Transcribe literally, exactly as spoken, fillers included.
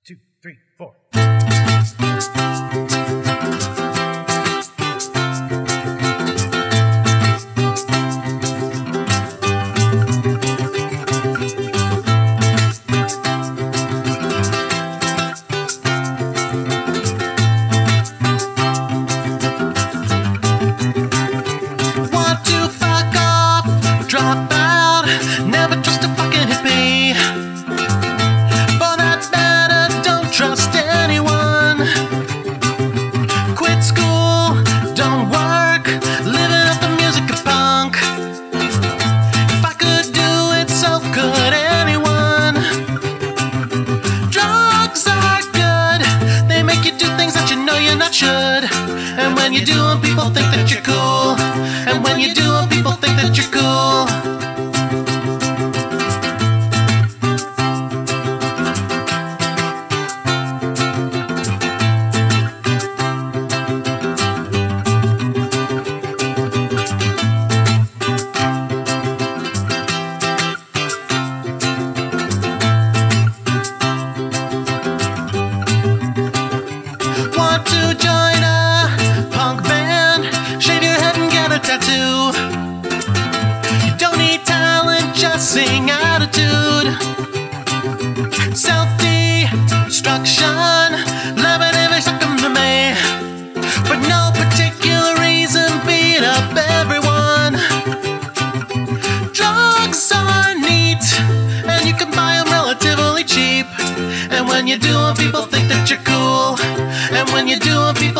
two, three, four. Want to fuck off, drop out, never trust a fucking hippie. For that matter, don't trust anyone. Quit school, don't work, living up the music of punk. If I could do it, so could anyone. Drugs are good, they make you do things that you know you're not should. And when you do them, people think that you're cool. And when you do them, people think that you're cool. Want to join a punk band? Shave your head and get a tattoo. You don't need talent, just sing attitude. Self-destruction, levitate succumb to me. For no particular reason, beat up everyone. Drugs are neat, and you can buy them relatively cheap. And when you do them, people think that you're cool. And when you do them, people